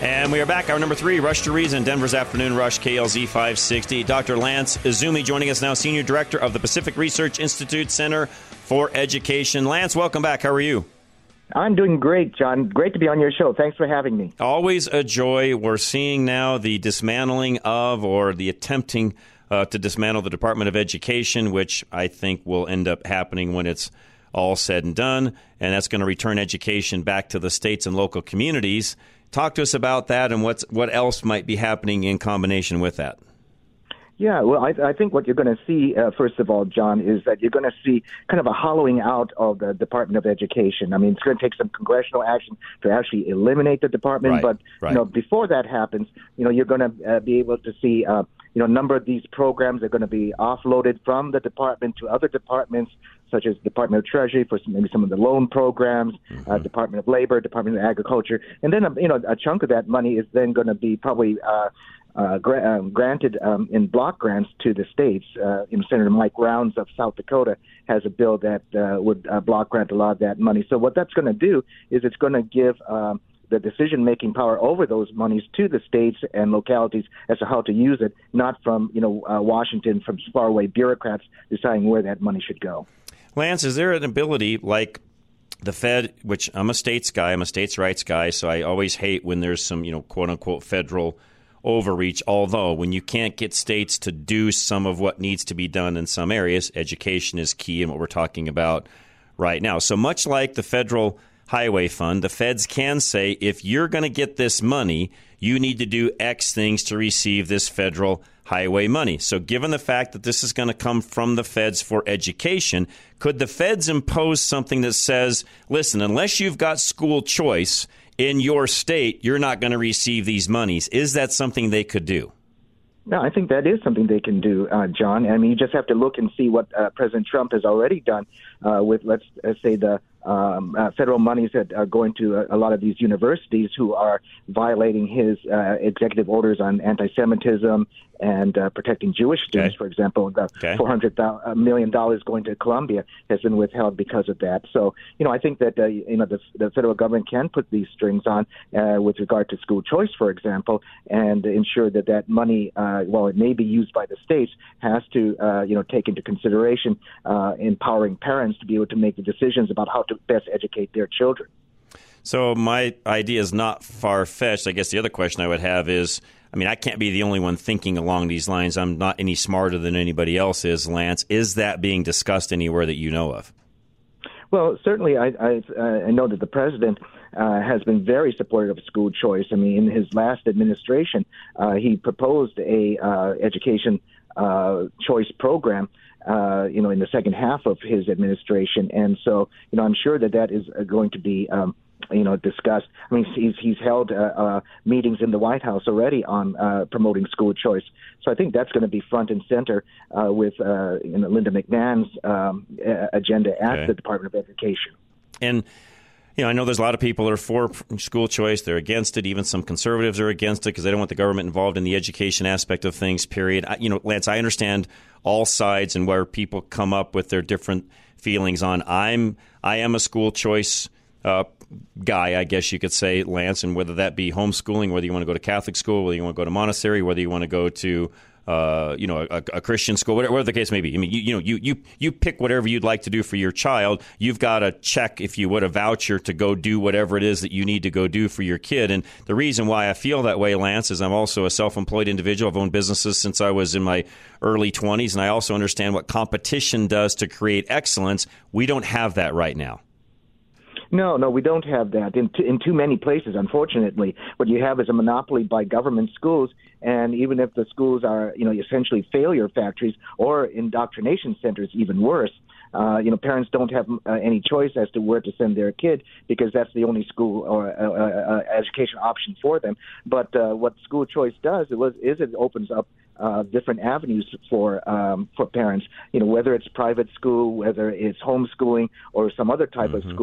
And we are back. Hour number 3, Rush to Reason, Denver's Afternoon Rush, KLZ 560. Dr. Lance Izumi joining us now, Senior Director of the Pacific Research Institute Center for Education. Lance, welcome back. How are you? I'm doing great, John. Great to be on your show. Thanks for having me. Always a joy. We're seeing now the dismantling of, or the attempting to dismantle, the Department of Education, which I think will end up happening when it's all said and done. And that's going to return education back to the states and local communities. Talk to us about that and what else might be happening in combination with that. Yeah, well, I think what you're going to see, first of all, John, is that you're going to see kind of a hollowing out of the Department of Education. I mean, it's going to take some congressional action to actually eliminate the department. Right, but before that happens, you're going to be able to see, a number of these programs are going to be offloaded from the department to other departments, such as Department of Treasury for maybe some of the loan programs, Department of Labor, Department of Agriculture, and then a chunk of that money is then going to be probably granted in block grants to the states. Senator Mike Rounds of South Dakota has a bill that would block grant a lot of that money. So what that's going to do is it's going to give the decision-making power over those monies to the states and localities as to how to use it, not from Washington, from faraway bureaucrats deciding where that money should go. Lance, is there an ability like the Fed, which I'm a states guy, I'm a states' rights guy, so I always hate when there's some, quote-unquote federal overreach, although when you can't get states to do some of what needs to be done in some areas, education is key in what we're talking about right now. So much like the Federal Highway Fund, the feds can say, if you're going to get this money, you need to do X things to receive this federal highway money. So given the fact that this is going to come from the feds for education, could the feds impose something that says, listen, unless you've got school choice in your state, you're not going to receive these monies? Is that something they could do? No, I think that is something they can do, John. I mean, you just have to look and see what President Trump has already done with, let's say, the federal monies that are going to a lot of these universities who are violating his executive orders on anti-Semitism and protecting Jewish students, for example. The $400 million going to Columbia has been withheld because of that. So, I think that, the federal government can put these strings on with regard to school choice, for example, and ensure that money, while it may be used by the states, has to, take into consideration empowering parents to be able to make the decisions about how to best educate their children. So my idea is not far-fetched. I guess the other question I would have is, I can't be the only one thinking along these lines. I'm not any smarter than anybody else is, Lance. Is that being discussed anywhere that you know of? Well, certainly I know that the president has been very supportive of school choice. I mean, in his last administration, he proposed a education choice program in the second half of his administration. And so, I'm sure that is going to be, discussed. I mean, he's held meetings in the White House already on promoting school choice. So I think that's going to be front and center with Linda McMahon's agenda at the Department of Education. And I know there's a lot of people that are for school choice. They're against it. Even some conservatives are against it because they don't want the government involved in the education aspect of things, period. Lance, I understand all sides and where people come up with their different feelings on. I am a school choice guy, I guess you could say, Lance, and whether that be homeschooling, whether you want to go to Catholic school, whether you want to go to Montessori, whether you want to go to a Christian school, whatever the case may be. I mean, you pick whatever you'd like to do for your child. You've got a check, if you would, a voucher to go do whatever it is that you need to go do for your kid. And the reason why I feel that way, Lance, is I'm also a self-employed individual. I've owned businesses since I was in my early 20s, and I also understand what competition does to create excellence. We don't have that right now. No, we don't have that in too many places, unfortunately. What you have is a monopoly by government schools, and even if the schools are, essentially failure factories or indoctrination centers, even worse, parents don't have any choice as to where to send their kid because that's the only school or education option for them. But what school choice does is it opens up different avenues for parents, whether it's private school, whether it's homeschooling or some other type of school.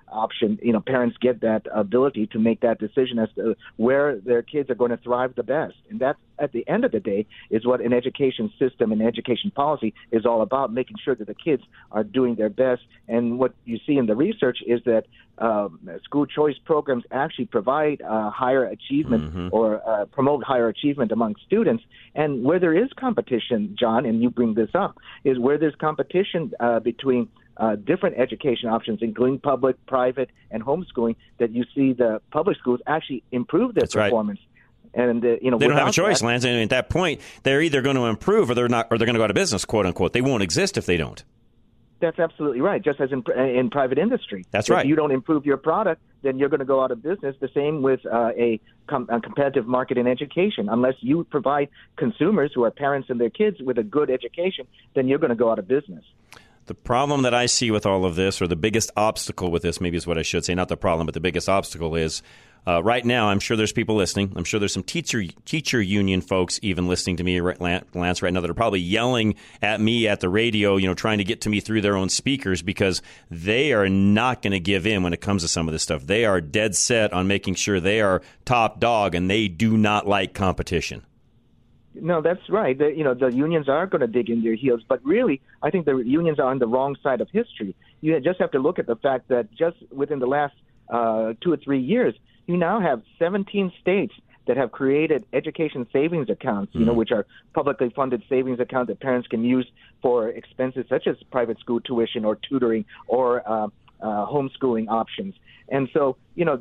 option, parents get that ability to make that decision as to where their kids are going to thrive the best. And that's, at the end of the day, is what an education system and education policy is all about, making sure that the kids are doing their best. And what you see in the research is that school choice programs actually provide higher achievement or promote higher achievement among students. And where there is competition, John, and you bring this up, is where there's competition between different education options, including public, private, and homeschooling, that you see the public schools actually improve their performance. Right. And they don't have a choice, Lance. And at that point, they're either going to improve or they're not, or they're going to go out of business, quote unquote. They won't exist if they don't. That's absolutely right. Just as in private industry, that's right. If you don't improve your product, then you're going to go out of business. The same with a competitive market in education. Unless you provide consumers, who are parents and their kids, with a good education, then you're going to go out of business. The problem that I see with all of this, or the biggest obstacle with this, maybe is what I should say, not the problem, but the biggest obstacle is right now, I'm sure there's people listening. I'm sure there's some teacher union folks even listening to me, Lance, right now, that are probably yelling at me at the radio, trying to get to me through their own speakers, because they are not going to give in when it comes to some of this stuff. They are dead set on making sure they are top dog, and they do not like competition. No, that's right. The unions are going to dig in their heels, but really, I think the unions are on the wrong side of history. You just have to look at the fact that just within the last 2 or 3 years, you now have 17 states that have created education savings accounts, which are publicly funded savings accounts that parents can use for expenses such as private school tuition or tutoring or homeschooling options. And so,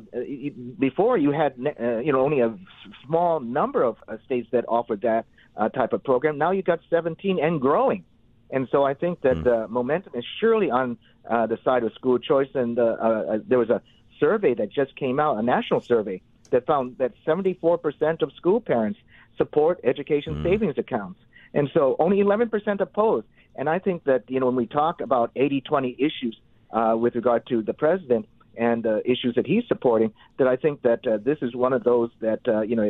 before you had, only a small number of states that offered that type of program. Now you've got 17 and growing. And so I think that the momentum is surely on the side of school choice. And there was a survey that just came out, a national survey, that found that 74% of school parents support education savings accounts. And so only 11% oppose. And I think that, when we talk about 80-20 issues with regard to the president and issues that he's supporting, that I think that this is one of those that,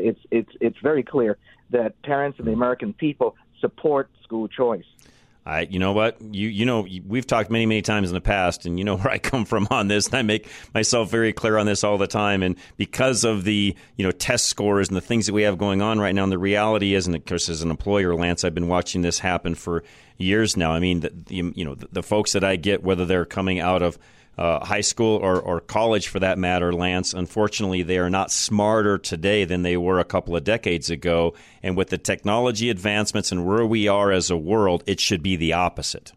it's very clear that parents and the American people support school choice. You know what? We've talked many, many times in the past, and you know where I come from on this, and I make myself very clear on this all the time. And because of the, test scores and the things that we have going on right now, and the reality is, and of course, as an employer, Lance, I've been watching this happen for years now. I mean, the folks that I get, whether they're coming out of high school or college for that matter, Lance, unfortunately, they are not smarter today than they were a couple of decades ago. And with the technology advancements and where we are as a world, it should be the opposite.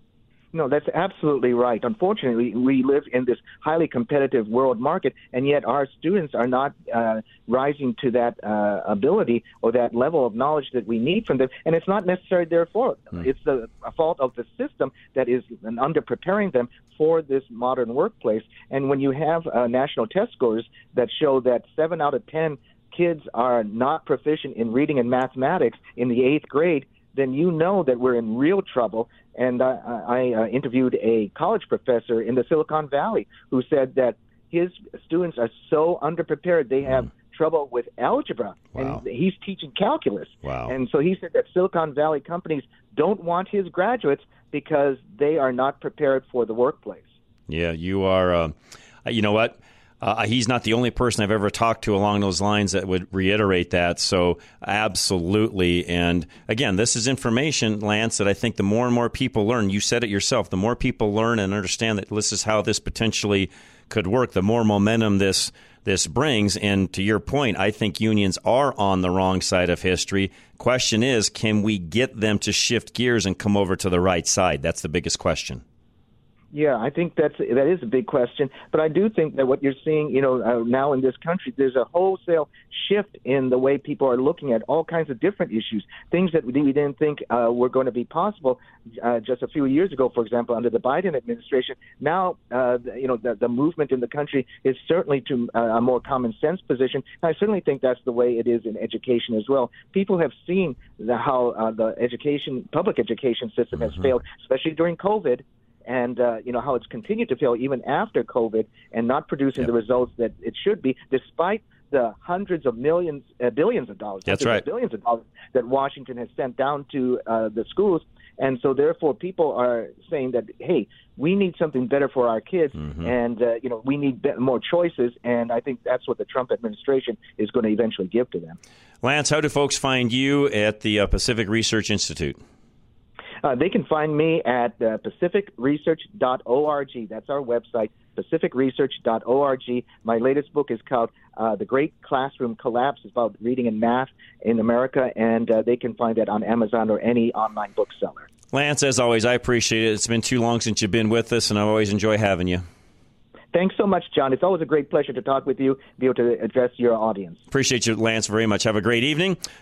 No, that's absolutely right. Unfortunately, we live in this highly competitive world market, and yet our students are not rising to that ability or that level of knowledge that we need from them. And it's not necessarily their fault. It's the fault of the system that is under-preparing them for this modern workplace. And when you have national test scores that show that 7 out of 10 kids are not proficient in reading and mathematics in the 8th grade, then you know that we're in real trouble. And I interviewed a college professor in the Silicon Valley who said that his students are so underprepared they have trouble with algebra. Wow. And he's teaching calculus. Wow. And so he said that Silicon Valley companies don't want his graduates because they are not prepared for the workplace. Yeah, you are. You know what? He's not the only person I've ever talked to along those lines that would reiterate that. So absolutely. And again, this is information, Lance, that I think the more and more people learn, you said it yourself, the more people learn and understand that this is how this potentially could work, the more momentum this brings. And to your point, I think unions are on the wrong side of history. Question is, can we get them to shift gears and come over to the right side? That's the biggest question. Yeah, I think that is a big question. But I do think that what you're seeing, now in this country, there's a wholesale shift in the way people are looking at all kinds of different issues, things that we didn't think were going to be possible just a few years ago, for example, under the Biden administration. Now, the movement in the country is certainly to a more common sense position. And I certainly think that's the way it is in education as well. People have seen how the public education system has failed, especially during COVID. And, how it's continued to fail even after COVID and not producing the results that it should be, despite the hundreds of billions of dollars. That's right. Billions of dollars that Washington has sent down to the schools. And so, therefore, people are saying that, hey, we need something better for our kids, and we need more choices. And I think that's what the Trump administration is going to eventually give to them. Lance, how do folks find you at the Pacific Research Institute? They can find me at pacificresearch.org. That's our website, pacificresearch.org. My latest book is called The Great Classroom Collapse. It's about reading and math in America, and they can find that on Amazon or any online bookseller. Lance, as always, I appreciate it. It's been too long since you've been with us, and I always enjoy having you. Thanks so much, John. It's always a great pleasure to talk with you, be able to address your audience. Appreciate you, Lance, very much. Have a great evening.